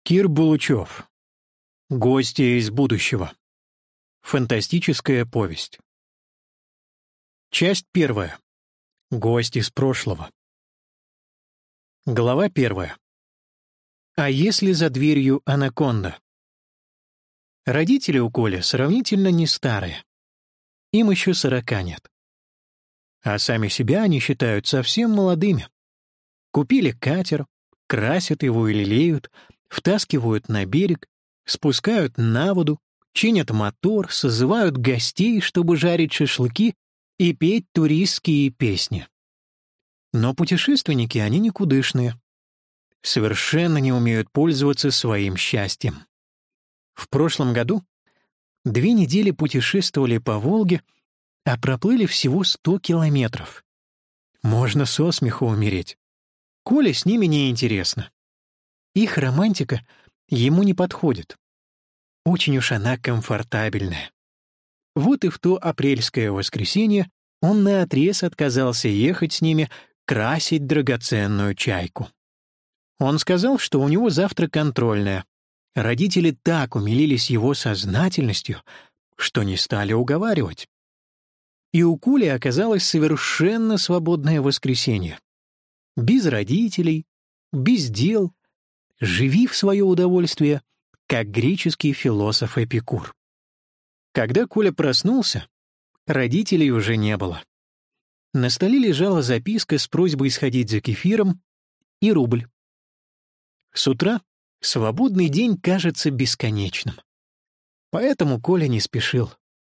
Кир Булычев. Гости из будущего. Фантастическая повесть. Часть 1. Гость из прошлого. Глава 1. А если за дверью анаконда? Родители у Коли сравнительно не старые. Им еще 40 нет. А сами себя они считают совсем молодыми. Купили катер, красят его и лелеют, втаскивают на берег, спускают на воду, чинят мотор, созывают гостей, чтобы жарить шашлыки и петь туристские песни. Но путешественники они никудышные. Совершенно не умеют пользоваться своим счастьем. В прошлом году 2 недели путешествовали по Волге, а проплыли всего 100 километров. Можно со смеху умереть. Коле с ними неинтересно. Их романтика ему не подходит. Очень уж она комфортабельная. Вот и в то апрельское воскресенье он наотрез отказался ехать с ними красить драгоценную чайку. Он сказал, что у него завтра контрольная. Родители так умилились его сознательностью, что не стали уговаривать. И у Коли оказалось совершенно свободное воскресенье. Без родителей, без дел, живи в свое удовольствие, как греческий философ Эпикур. Когда Коля проснулся, родителей уже не было. На столе лежала записка с просьбой сходить за кефиром и рубль. С утра свободный день кажется бесконечным. Поэтому Коля не спешил.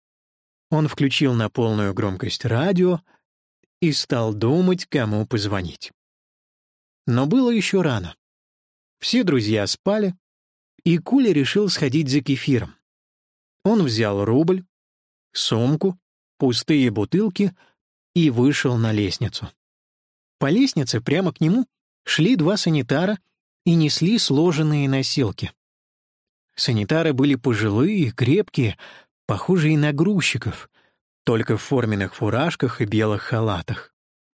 Он включил на полную громкость радио и стал думать, кому позвонить. Но было еще рано. Все друзья спали, и Коля решил сходить за кефиром. Он взял рубль, сумку, пустые бутылки и вышел на лестницу. По лестнице прямо к нему шли 2 санитара и несли сложенные носилки. Санитары были пожилые, крепкие, похожие на грузчиков, только в форменных фуражках и белых халатах.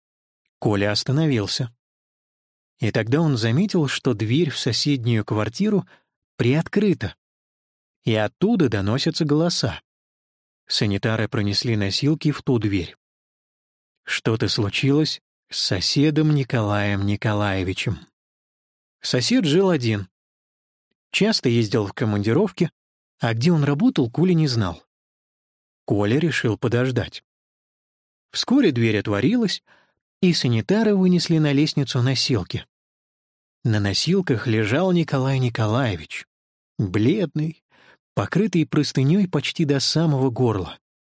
Коля остановился. И тогда он заметил, что дверь в соседнюю квартиру приоткрыта, и оттуда доносятся голоса. Санитары пронесли носилки в ту дверь. Что-то случилось с соседом Николаем Николаевичем. Сосед жил один. Часто ездил в командировки, а где он работал, Коля не знал. Коля решил подождать. Вскоре дверь отворилась, и санитары вынесли на лестницу носилки. На носилках лежал Николай Николаевич, бледный, покрытый простыней почти до самого горла.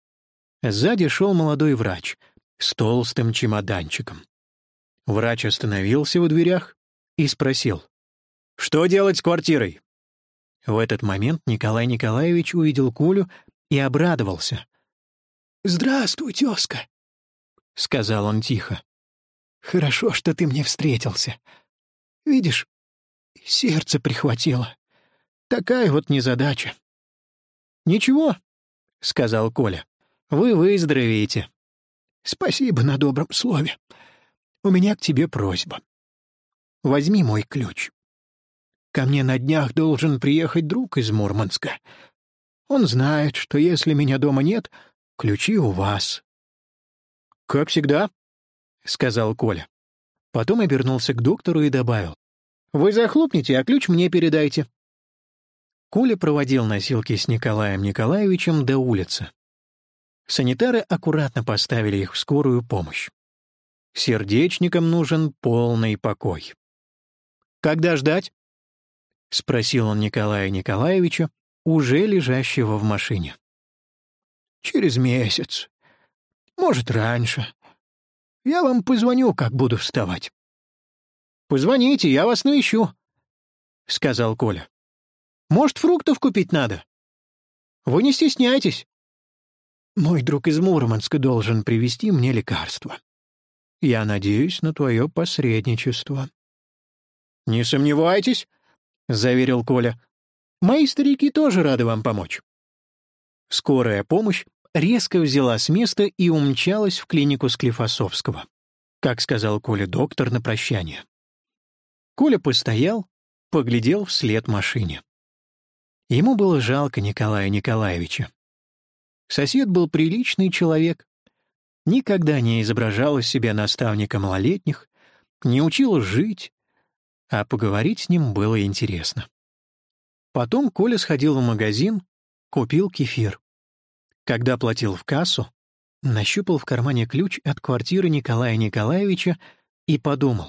Сзади шел молодой врач с толстым чемоданчиком. Врач остановился в дверях и спросил: «Что делать с квартирой?» В этот момент Николай Николаевич увидел Колю и обрадовался. «Здравствуй, тезка», — сказал он тихо. «Хорошо, что ты мне встретился. Видишь, сердце прихватило. Такая вот незадача». «Ничего», — сказал Коля, — «вы выздоровеете». «Спасибо на добром слове. У меня к тебе просьба. Возьми мой ключ. Ко мне на днях должен приехать друг из Мурманска. Он знает, что если меня дома нет, ключи у вас». «Как всегда», — сказал Коля. Потом обернулся к доктору и добавил: «Вы захлопните, а ключ мне передайте». Коля проводил носилки с Николаем Николаевичем до улицы. Санитары аккуратно поставили их в скорую помощь. Сердечникам нужен полный покой. «Когда ждать?» — спросил он Николая Николаевича, уже лежащего в машине. «Через месяц. Может, раньше. Я вам позвоню, как буду вставать». «Позвоните, я вас навещу», — сказал Коля. «Может, фруктов купить надо? Вы не стесняйтесь». «Мой друг из Мурманска должен привезти мне лекарства. Я надеюсь на твое посредничество». «Не сомневайтесь», — заверил Коля. «Мои старики тоже рады вам помочь». Скорая помощь резко взяла с места и умчалась в клинику Склифосовского, как сказал Коле доктор на прощание. Коля постоял, поглядел вслед машине. Ему было жалко Николая Николаевича. Сосед был приличный человек, никогда не изображал из себя наставника малолетних, не учил жить, а поговорить с ним было интересно. Потом Коля сходил в магазин, купил кефир. Когда платил в кассу, нащупал в кармане ключ от квартиры Николая Николаевича и подумал: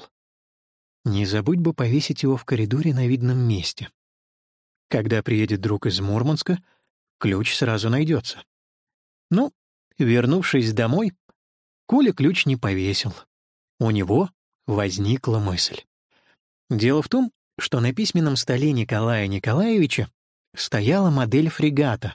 не забудь бы повесить его в коридоре на видном месте. Когда приедет друг из Мурманска, ключ сразу найдется. Ну, вернувшись домой, Коля ключ не повесил. У него возникла мысль. Дело в том, что на письменном столе Николая Николаевича стояла модель фрегата.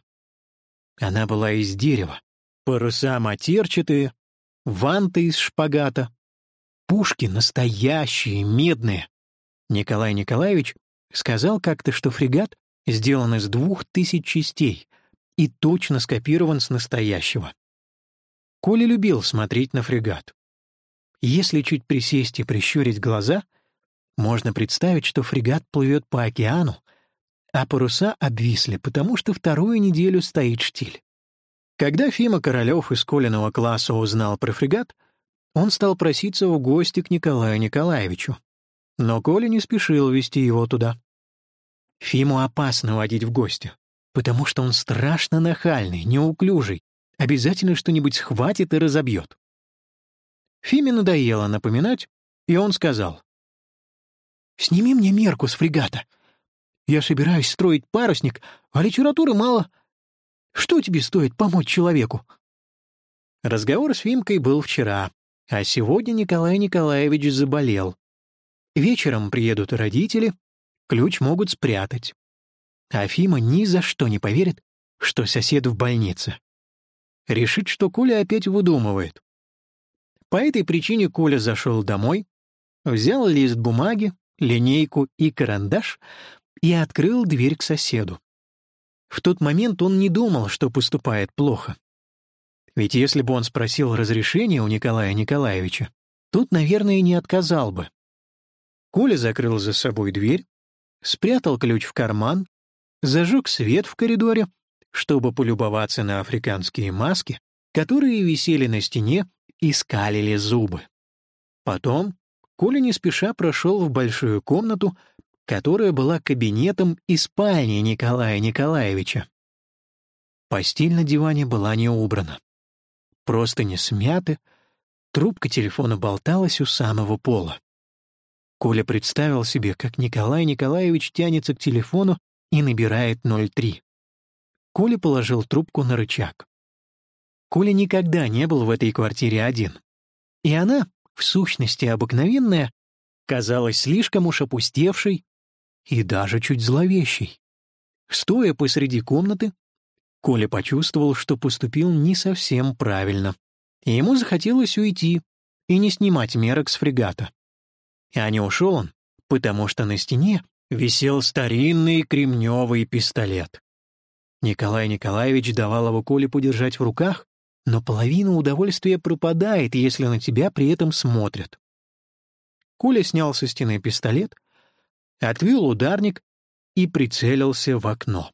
Она была из дерева, паруса матерчатые, ванты из шпагата, пушки настоящие, медные. Николай Николаевич сказал как-то, что фрегат сделан из 2000 частей и точно скопирован с настоящего. Коля любил смотреть на фрегат. Если чуть присесть и прищурить глаза, можно представить, что фрегат плывет по океану, а паруса обвисли, потому что вторую неделю стоит штиль. Когда Фима Королёв из Колиного класса узнал про фрегат, он стал проситься в гости к Николаю Николаевичу. Но Коля не спешил везти его туда. Фиму опасно водить в гости, потому что он страшно нахальный, неуклюжий, обязательно что-нибудь схватит и разобьет. Фиме надоело напоминать, и он сказал: «Сними мне мерку с фрегата. Я собираюсь строить парусник, а литературы мало. Что тебе стоит помочь человеку?» Разговор с Фимкой был вчера, а сегодня Николай Николаевич заболел. Вечером приедут родители, ключ могут спрятать. А Фима ни за что не поверит, что сосед в больнице. Решит, что Коля опять выдумывает. По этой причине Коля зашел домой, взял лист бумаги, линейку и карандаш и открыл дверь к соседу. В тот момент он не думал, что поступает плохо. Ведь если бы он спросил разрешения у Николая Николаевича, тот, наверное, не отказал бы. Коля закрыл за собой дверь, спрятал ключ в карман, зажег свет в коридоре, чтобы полюбоваться на африканские маски, которые висели на стене и скалили зубы. Потом Коля не спеша прошел в большую комнату, которая была кабинетом и спальней Николая Николаевича. Постель на диване была не убрана. Простыни смяты, трубка телефона болталась у самого пола. Коля представил себе, как Николай Николаевич тянется к телефону и набирает 03. Коля положил трубку на рычаг. Коля никогда не был в этой квартире один. И она, в сущности обыкновенная, казалась слишком уж опустевшей и даже чуть зловещей. Стоя посреди комнаты, Коля почувствовал, что поступил не совсем правильно, и ему захотелось уйти и не снимать мерок с фрегата. А не ушел он, потому что на стене висел старинный кремневый пистолет. Николай Николаевич давал его Коле подержать в руках, но половина удовольствия пропадает, если на тебя при этом смотрят. Коля снял со стены пистолет, отвел ударник и прицелился в окно.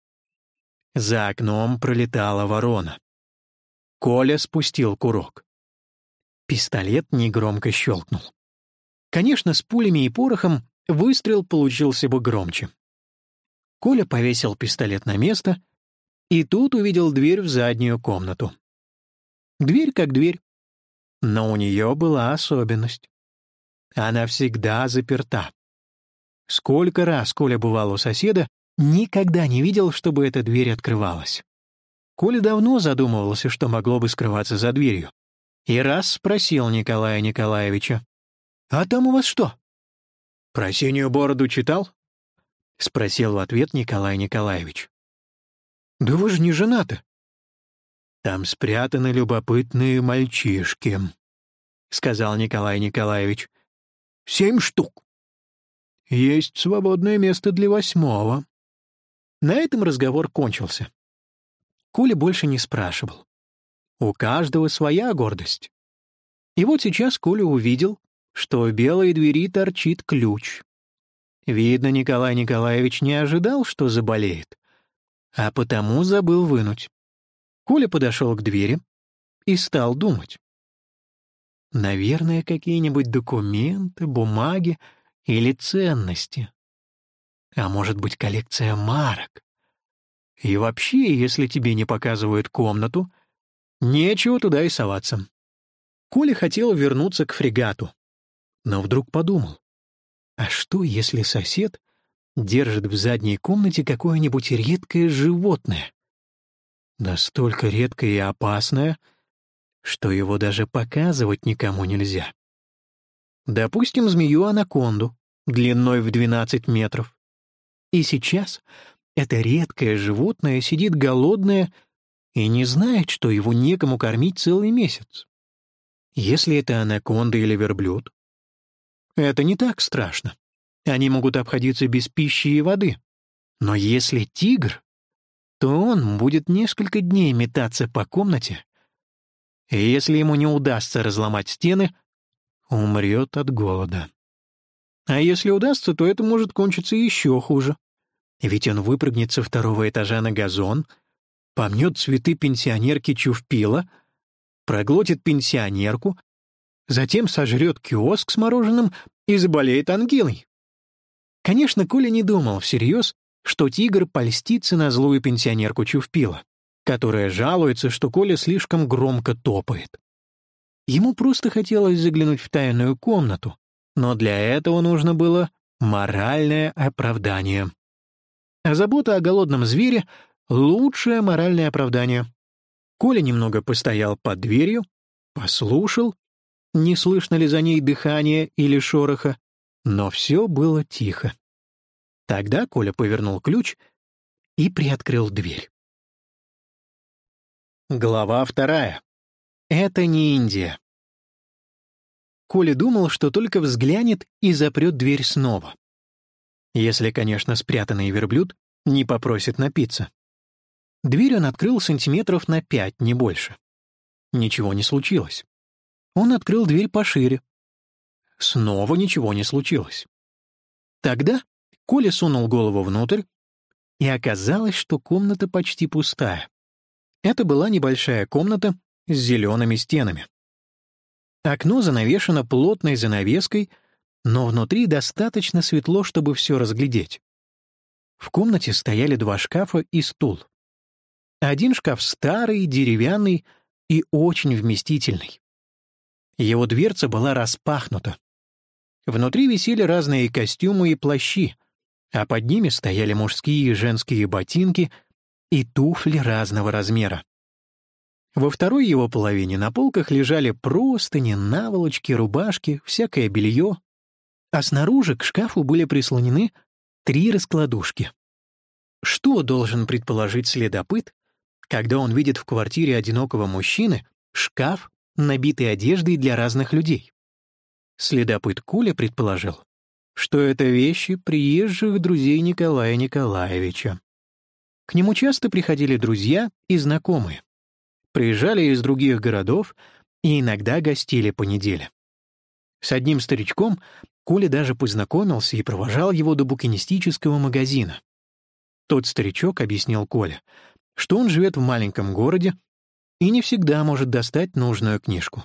За окном пролетала ворона. Коля спустил курок. Пистолет негромко щелкнул. Конечно, с пулями и порохом выстрел получился бы громче. Коля повесил пистолет на место и тут увидел дверь в заднюю комнату. Дверь как дверь, но у нее была особенность. Она всегда заперта. Сколько раз Коля бывал у соседа, никогда не видел, чтобы эта дверь открывалась. Коля давно задумывался, что могло бы скрываться за дверью. И раз спросил Николая Николаевича: «А там у вас что?» «Про синюю бороду читал?» — спросил в ответ Николай Николаевич. «Да вы же не женаты». «Там спрятаны любопытные мальчишки», — сказал Николай Николаевич. 7 штук. Есть свободное место для 8-го». На этом разговор кончился. Коля больше не спрашивал. У каждого своя гордость. И вот сейчас Коля увидел, что в белой двери торчит ключ. Видно, Николай Николаевич не ожидал, что заболеет, а потому забыл вынуть. Коля подошел к двери и стал думать. Наверное, какие-нибудь документы, бумаги или ценности. А может быть, коллекция марок. И вообще, если тебе не показывают комнату, нечего туда и соваться. Коля хотел вернуться к фрегату, но вдруг подумал, а что, если сосед держит в задней комнате какое-нибудь редкое животное? Настолько редкое и опасное, что его даже показывать никому нельзя. Допустим, змею-анаконду, длиной в 12 метров. И сейчас это редкое животное сидит голодное и не знает, что его некому кормить целый месяц. Если это анаконда или верблюд, это не так страшно. Они могут обходиться без пищи и воды. Но если тигр, то он будет несколько дней метаться по комнате, и если ему не удастся разломать стены, умрет от голода. А если удастся, то это может кончиться еще хуже. Ведь он выпрыгнет со 2-го этажа на газон, помнет цветы пенсионерки Чувпила, проглотит пенсионерку, затем сожрет киоск с мороженым и заболеет ангиной. Конечно, Коля не думал всерьез, что тигр польстится на злую пенсионерку Чувпила, которая жалуется, что Коля слишком громко топает. Ему просто хотелось заглянуть в тайную комнату, но для этого нужно было моральное оправдание. А забота о голодном звере — лучшее моральное оправдание. Коля немного постоял под дверью, послушал, не слышно ли за ней дыхания или шороха, но все было тихо. Тогда Коля повернул ключ и приоткрыл дверь. Глава 2. Это не Индия. Коля думал, что только взглянет и запрет дверь снова. Если, конечно, спрятанный верблюд не попросит напиться. Дверь он открыл сантиметров на 5, не больше. Ничего не случилось. Он открыл дверь пошире. Снова ничего не случилось. Тогда Коля сунул голову внутрь, и оказалось, что комната почти пустая. Это была небольшая комната с зелеными стенами. Окно занавешено плотной занавеской, но внутри достаточно светло, чтобы все разглядеть. В комнате стояли 2 шкафа и стул. Один шкаф старый, деревянный и очень вместительный. Его дверца была распахнута. Внутри висели разные костюмы и плащи, а под ними стояли мужские и женские ботинки и туфли разного размера. Во второй его половине на полках лежали простыни, наволочки, рубашки, всякое белье, а снаружи к шкафу были прислонены 3 раскладушки. Что должен предположить следопыт, когда он видит в квартире одинокого мужчины шкаф, набитый одеждой для разных людей? Следопыт Коля предположил, что это вещи приезжих друзей Николая Николаевича. К нему часто приходили друзья и знакомые. Приезжали из других городов и иногда гостили по неделе. С одним старичком Коля даже познакомился и провожал его до букинистического магазина. Тот старичок объяснил Коле, что он живет в маленьком городе и не всегда может достать нужную книжку.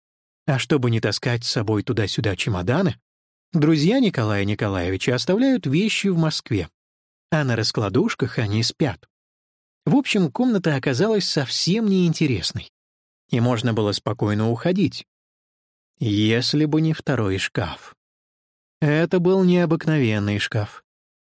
А чтобы не таскать с собой туда-сюда чемоданы, друзья Николая Николаевича оставляют вещи в Москве, а на раскладушках они спят. В общем, комната оказалась совсем неинтересной, и можно было спокойно уходить, если бы не второй шкаф. Это был необыкновенный шкаф.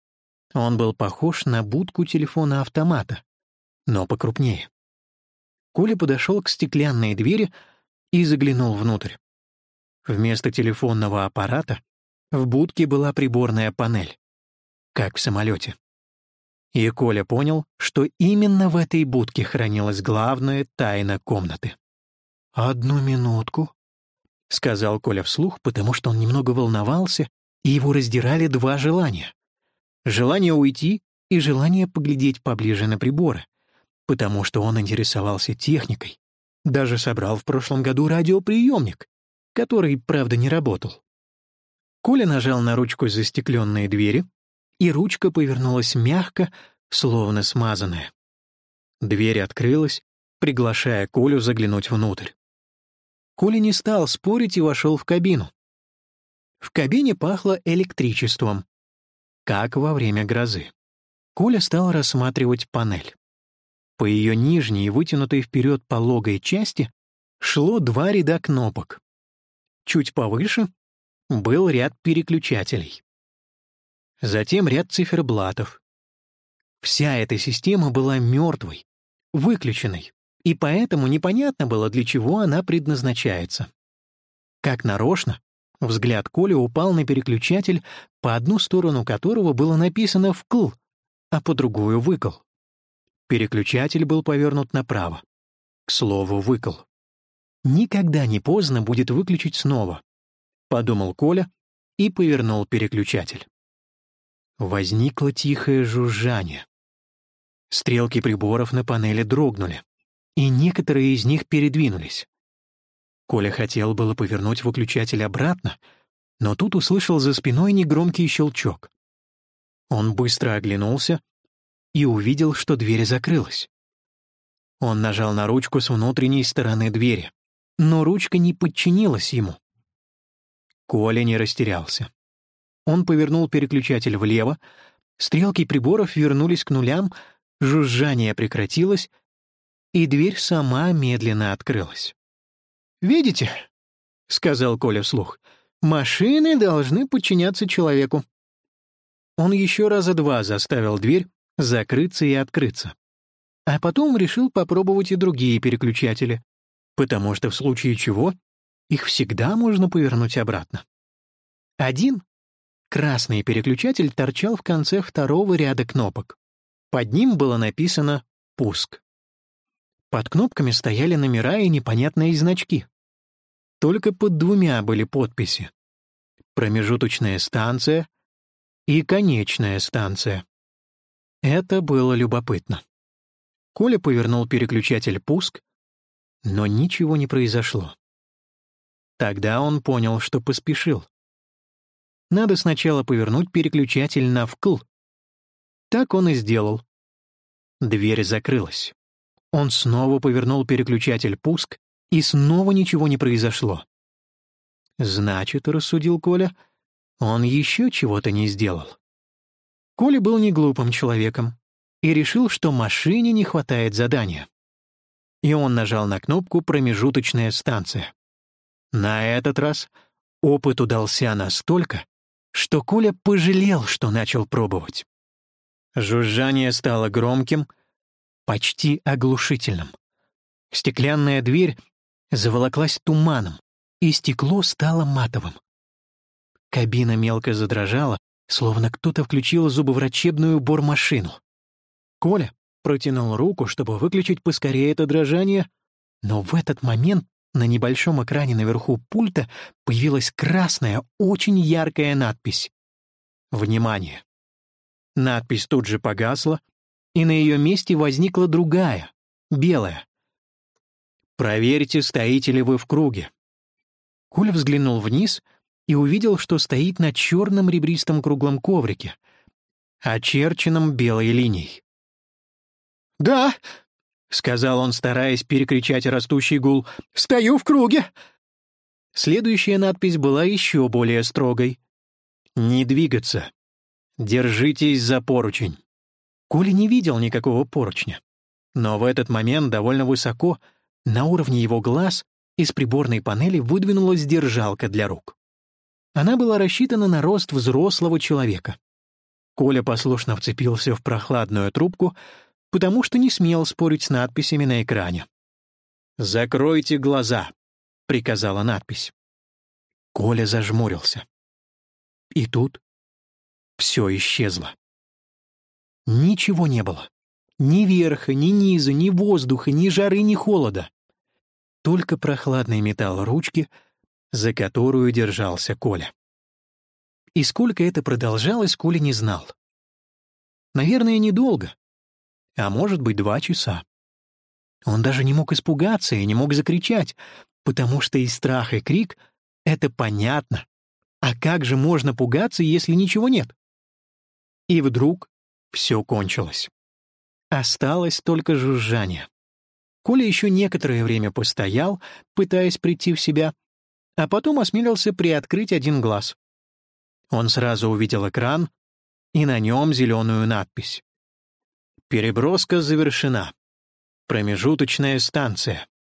Он был похож на будку телефона-автомата, но покрупнее. Коля подошел к стеклянной двери и заглянул внутрь. Вместо телефонного аппарата в будке была приборная панель, как в самолете. И Коля понял, что именно в этой будке хранилась главная тайна комнаты. «Одну минутку», — сказал Коля вслух, потому что он немного волновался, и его раздирали 2 желания. Желание уйти и желание поглядеть поближе на приборы, потому что он интересовался техникой. Даже собрал в прошлом году радиоприемник, который, правда, не работал. Коля нажал на ручку застекленной двери, и ручка повернулась мягко, словно смазанная. Дверь открылась, приглашая Колю заглянуть внутрь. Коля не стал спорить и вошел в кабину. В кабине пахло электричеством, как во время грозы. Коля стал рассматривать панель. По ее нижней, вытянутой вперед пологой части, шло 2 ряда кнопок. Чуть повыше был ряд переключателей. Затем ряд циферблатов. Вся эта система была мертвой, выключенной, и поэтому непонятно было, для чего она предназначается. Как нарочно, взгляд Коли упал на переключатель, по одну сторону которого было написано «вкл», а по другую «выкл». Переключатель был повернут направо. К слову, «выкл». «Никогда не поздно будет выключить снова», — подумал Коля и повернул переключатель. Возникло тихое жужжание. Стрелки приборов на панели дрогнули, и некоторые из них передвинулись. Коля хотел было повернуть выключатель обратно, но тут услышал за спиной негромкий щелчок. Он быстро оглянулся и увидел, что дверь закрылась. Он нажал на ручку с внутренней стороны двери, но ручка не подчинилась ему. Коля не растерялся. Он повернул переключатель влево, стрелки приборов вернулись к нулям, жужжание прекратилось, и дверь сама медленно открылась. «Видите?» — сказал Коля вслух. «Машины должны подчиняться человеку». Он еще раза 2 заставил дверь закрыться и открыться. А потом решил попробовать и другие переключатели, потому что в случае чего их всегда можно повернуть обратно. Один красный переключатель торчал в конце 2-го ряда кнопок. Под ним было написано «Пуск». Под кнопками стояли номера и непонятные значки. Только под 2 были подписи: «Промежуточная станция» и «Конечная станция». Это было любопытно. Коля повернул переключатель «Пуск», но ничего не произошло. Тогда он понял, что поспешил. Надо сначала повернуть переключатель на «вкл». Так он и сделал. Дверь закрылась. Он снова повернул переключатель «Пуск», и снова ничего не произошло. Значит, рассудил Коля, он еще чего-то не сделал. Коля был не глупым человеком и решил, что машине не хватает задания. И он нажал на кнопку «Промежуточная станция». На этот раз опыт удался настолько, что Коля пожалел, что начал пробовать. Жужжание стало громким, почти оглушительным. Стеклянная дверь заволоклась туманом, и стекло стало матовым. Кабина мелко задрожала, словно кто-то включил зубоврачебную бормашину. Коля протянул руку, чтобы выключить поскорее это дрожание, но в этот момент на небольшом экране наверху пульта появилась красная, очень яркая надпись «Внимание!». Надпись тут же погасла, и на ее месте возникла другая, белая. «Проверьте, стоите ли вы в круге». Коля взглянул вниз и увидел, что стоит на черном ребристом круглом коврике, очерченном белой линией. «Да», — сказал он, стараясь перекричать растущий гул, — «стою в круге». Следующая надпись была еще более строгой. «Не двигаться. Держитесь за поручень». Коля не видел никакого поручня, но в этот момент довольно высоко, на уровне его глаз, из приборной панели выдвинулась держалка для рук. Она была рассчитана на рост взрослого человека. Коля послушно вцепился в прохладную трубку, потому что не смел спорить с надписями на экране. «Закройте глаза», — приказала надпись. Коля зажмурился. И тут все исчезло. Ничего не было. Ни верха, ни низа, ни воздуха, ни жары, ни холода. Только прохладный металл ручки, за которую держался Коля. И сколько это продолжалось, Коля не знал. Наверное, недолго. А может быть, 2 часа. Он даже не мог испугаться и не мог закричать, потому что и страх, и крик — это понятно, А как же можно пугаться, если ничего нет? И вдруг все кончилось. Осталось только жужжание. Коля еще некоторое время постоял, пытаясь прийти в себя, а потом осмелился приоткрыть один глаз. Он сразу увидел экран, и на нем зеленую надпись. «Переброска завершена. Промежуточная станция».